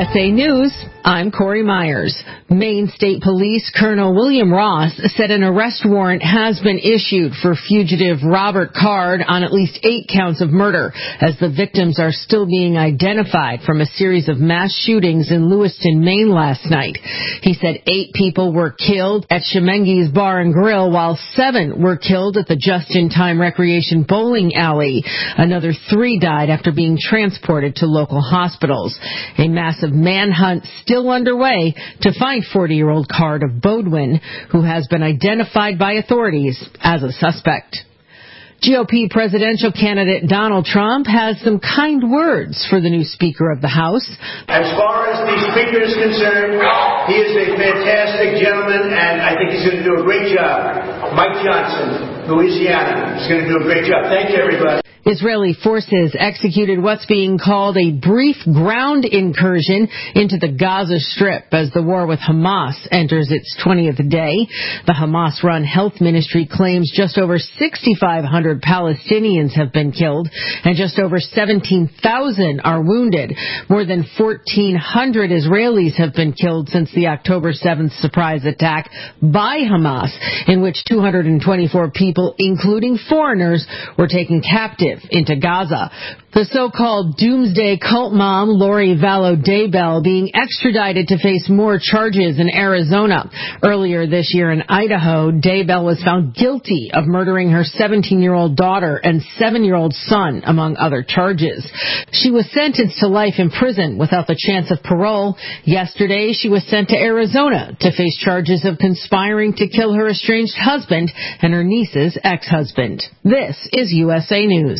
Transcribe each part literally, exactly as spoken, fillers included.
S A News, I'm Corey Myers. Maine State Police Colonel William Ross said an arrest warrant has been issued for fugitive Robert Card on at least eight counts of murder, as the victims are still being identified from a series of mass shootings in Lewiston, Maine last night. He said eight people were killed at Shemengi's Bar and Grill, while seven were killed at the Just-in-Time Recreation Bowling Alley. Another three died after being transported to local hospitals. A massive manhunt still underway to find forty-year-old Card of Bodwin, who has been identified by authorities as a suspect. G O P presidential candidate Donald Trump has some kind words for the new Speaker of the House. As far as the Speaker is concerned, he is a fantastic gentleman, and I think he's going to do a great job. Mike Johnson, Louisiana, is going to do a great job. Thank you, everybody. Israeli forces executed what's being called a brief ground incursion into the Gaza Strip as the war with Hamas enters its twentieth day. The Hamas-run health ministry claims just over six thousand five hundred Palestinians have been killed and just over seventeen thousand are wounded. More than fourteen hundred Israelis have been killed since the October seventh surprise attack by Hamas, in which two hundred twenty-four people, including foreigners, were taken captive into Gaza. The so-called doomsday cult mom, Lori Vallow Daybell, being extradited to face more charges in Arizona. Earlier this year in Idaho, Daybell was found guilty of murdering her seventeen-year-old daughter and seven-year-old son, among other charges. She was sentenced to life in prison without the chance of parole. Yesterday, she was sent to Arizona to face charges of conspiring to kill her estranged husband and her niece's ex-husband. This is U S A News.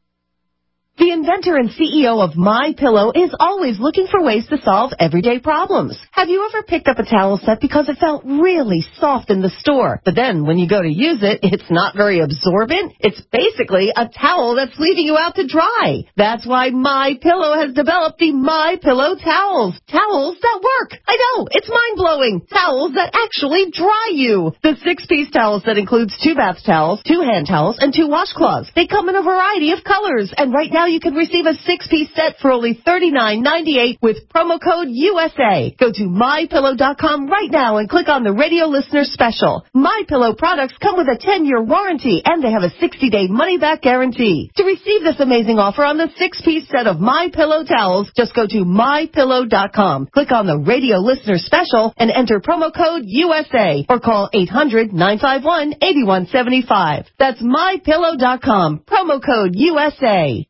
The inventor and C E O of MyPillow is always looking for ways to solve everyday problems. Have you ever picked up a towel set because it felt really soft in the store, but then when you go to use it, it's not very absorbent? It's basically a towel that's leaving you out to dry. That's why MyPillow has developed the MyPillow towels. Towels that work. I know, it's mind-blowing. Towels that actually dry you. The six-piece towel set includes two bath towels, two hand towels, and two washcloths. They come in a variety of colors, and right now you can receive a six-piece set for only thirty-nine ninety-eight with promo code U S A. Go to my pillow dot com right now and click on the radio listener special. MyPillow products come with a ten-year warranty, and they have a sixty-day money-back guarantee. To receive this amazing offer on the six-piece set of MyPillow towels, just go to my pillow dot com, click on the radio listener special, and enter promo code U S A, or call eight hundred nine five one eight one seven five. That's my pillow dot com, promo code U S A.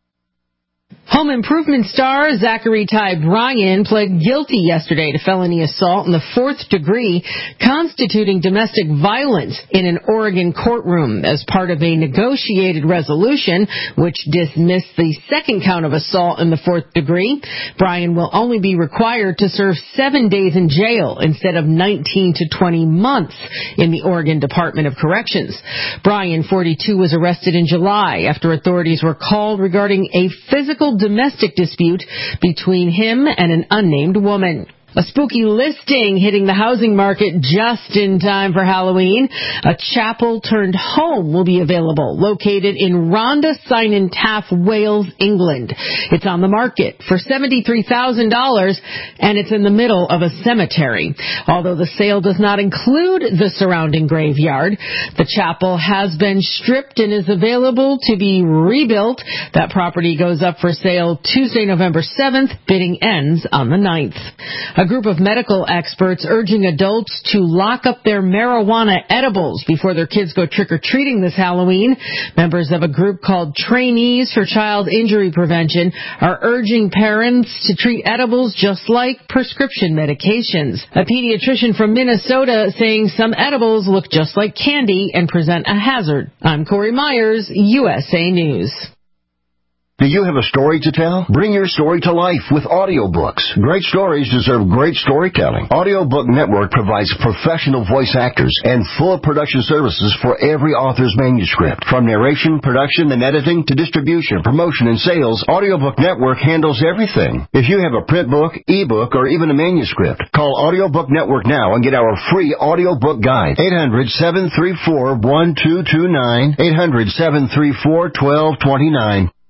Home Improvement star Zachary Ty Bryan pled guilty yesterday to felony assault in the fourth degree, constituting domestic violence in an Oregon courtroom as part of a negotiated resolution which dismissed the second count of assault in the fourth degree. Bryan will only be required to serve seven days in jail instead of nineteen to twenty months in the Oregon Department of Corrections. Bryan, forty-two, was arrested in July after authorities were called regarding a physical domestic dispute between him and an unnamed woman. A spooky listing hitting the housing market just in time for Halloween. A chapel turned home will be available, located in Rhondda Cynon Taff, Wales, England. It's on the market for seventy-three thousand dollars, and it's in the middle of a cemetery. Although the sale does not include the surrounding graveyard, the chapel has been stripped and is available to be rebuilt. That property goes up for sale Tuesday, November seventh. Bidding ends on the ninth. A group of medical experts urging adults to lock up their marijuana edibles before their kids go trick-or-treating this Halloween. Members of a group called Trainees for Child Injury Prevention are urging parents to treat edibles just like prescription medications. A pediatrician from Minnesota saying some edibles look just like candy and present a hazard. I'm Corey Myers, U S A News. Do you have a story to tell? Bring your story to life with audiobooks. Great stories deserve great storytelling. Audiobook Network provides professional voice actors and full production services for every author's manuscript. From narration, production, and editing to distribution, promotion, and sales, Audiobook Network handles everything. If you have a print book, ebook, or even a manuscript, call Audiobook Network now and get our free audiobook guide. eight hundred, seven three four, one two two nine, eight hundred, seven three four, one two two nine.